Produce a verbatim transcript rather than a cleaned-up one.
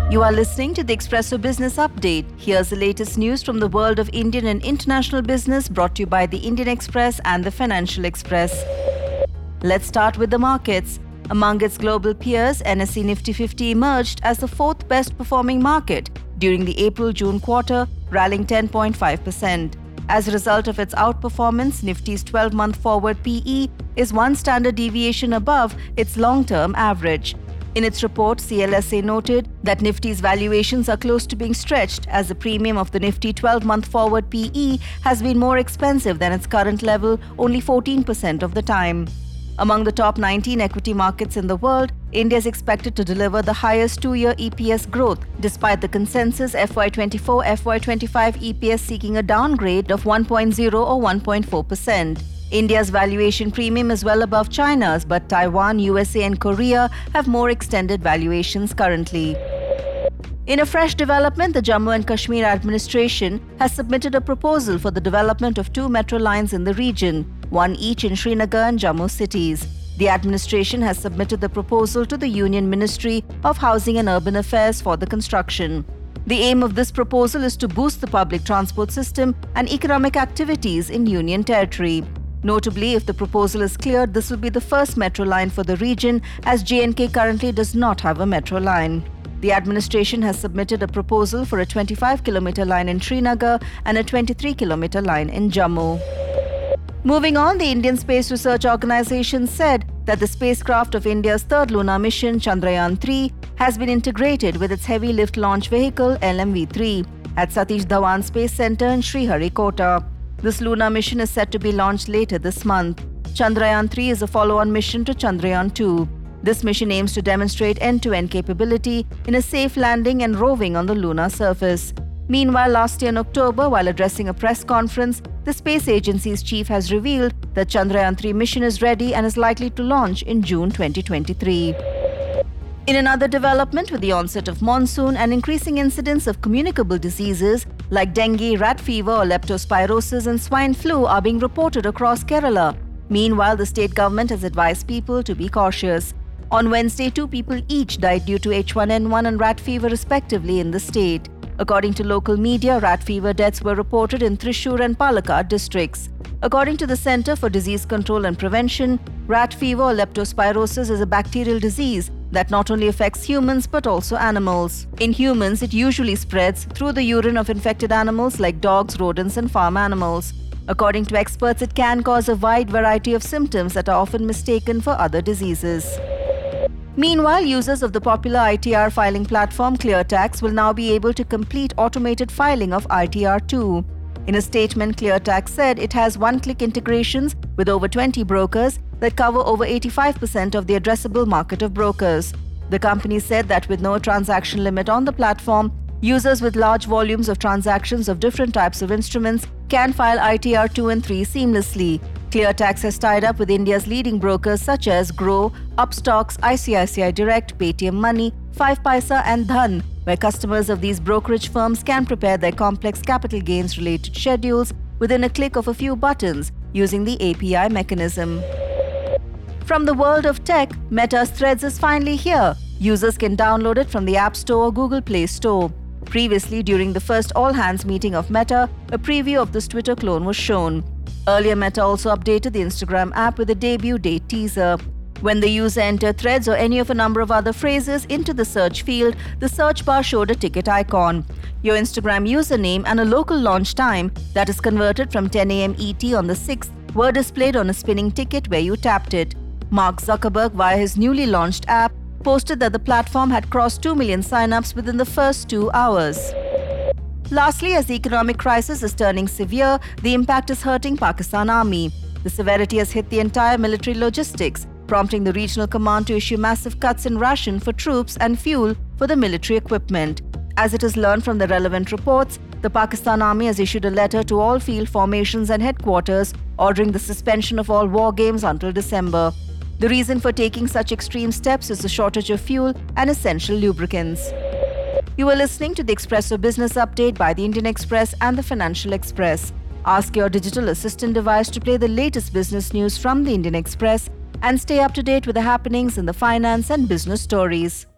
You are listening to the Expresso Business Update. Here's the latest news from the world of Indian and international business, brought to you by the Indian Express and the Financial Express. Let's start with the markets. Among its global peers, N S E Nifty fifty emerged as the fourth best performing market during the April-June quarter, rallying ten point five percent. As a result of its outperformance, Nifty's twelve-month forward P E is one standard deviation above its long-term average. In its report, C L S A noted that Nifty's valuations are close to being stretched as the premium of the Nifty twelve-month forward P E has been more expensive than its current level only fourteen percent of the time. Among the top nineteen equity markets in the world, India is expected to deliver the highest two-year E P S growth, despite the consensus F Y twenty-four F Y twenty-five E P S seeking a downgrade of one point zero or one point four percent. India's valuation premium is well above China's, but Taiwan, U S A and Korea have more extended valuations currently. In a fresh development, the Jammu and Kashmir administration has submitted a proposal for the development of two metro lines in the region, one each in Srinagar and Jammu cities. The administration has submitted the proposal to the Union Ministry of Housing and Urban Affairs for the construction. The aim of this proposal is to boost the public transport system and economic activities in Union Territory. Notably, if the proposal is cleared, this will be the first metro line for the region, as J and K currently does not have a metro line. The administration has submitted a proposal for a twenty-five kilometer line in Srinagar and a twenty-three kilometer line in Jammu. Moving on, the Indian Space Research Organisation said that the spacecraft of India's third lunar mission, Chandrayaan three, has been integrated with its heavy lift launch vehicle, L M V three, at Satish Dhawan Space Centre in Sriharikota. This lunar mission is set to be launched later this month. Chandrayaan three is a follow-on mission to Chandrayaan two. This mission aims to demonstrate end-to-end capability in a safe landing and roving on the lunar surface. Meanwhile, last year in October, while addressing a press conference, the space agency's chief has revealed that Chandrayaan three mission is ready and is likely to launch in June twenty twenty-three. In another development, with the onset of monsoon and increasing incidence of communicable diseases like dengue, rat fever or leptospirosis and swine flu are being reported across Kerala. Meanwhile, the state government has advised people to be cautious. On Wednesday, two people each died due to H one N one and rat fever respectively in the state. According to local media, rat fever deaths were reported in Thrissur and Palakkad districts. According to the Centre for Disease Control and Prevention, rat fever or leptospirosis is a bacterial disease that not only affects humans but also animals. In humans, it usually spreads through the urine of infected animals like dogs, rodents and farm animals. According to experts, it can cause a wide variety of symptoms that are often mistaken for other diseases. Meanwhile, users of the popular I T R filing platform ClearTax will now be able to complete automated filing of I T R two. In a statement, ClearTax said it has one-click integrations with over twenty brokers that cover over eighty-five percent of the addressable market of brokers. The company said that with no transaction limit on the platform, users with large volumes of transactions of different types of instruments can file I T R two and three seamlessly. ClearTax has tied up with India's leading brokers such as Grow, Upstocks, I C I C I Direct, Paytm Money, five paisa and Dhan, where customers of these brokerage firms can prepare their complex capital gains related schedules within a click of a few buttons using the A P I mechanism. From the world of tech, Meta's Threads is finally here. Users can download it from the App Store or Google Play Store. Previously, during the first all-hands meeting of Meta, a preview of this Twitter clone was shown. Earlier, Meta also updated the Instagram app with a debut date teaser. When the user entered Threads or any of a number of other phrases into the search field, the search bar showed a ticket icon. Your Instagram username and a local launch time, that is converted from ten a m E T on the sixth, were displayed on a spinning ticket where you tapped it. Mark Zuckerberg, via his newly launched app, posted that the platform had crossed two million sign-ups within the first two hours. Lastly, as the economic crisis is turning severe, the impact is hurting Pakistan Army. The severity has hit the entire military logistics, prompting the regional command to issue massive cuts in ration for troops and fuel for the military equipment. As it is learned from the relevant reports, the Pakistan Army has issued a letter to all field formations and headquarters ordering the suspension of all war games until December. The reason for taking such extreme steps is the shortage of fuel and essential lubricants. You are listening to the Expresso Business Update by the Indian Express and the Financial Express. Ask your digital assistant device to play the latest business news from the Indian Express and stay up to date with the happenings in the finance and business stories.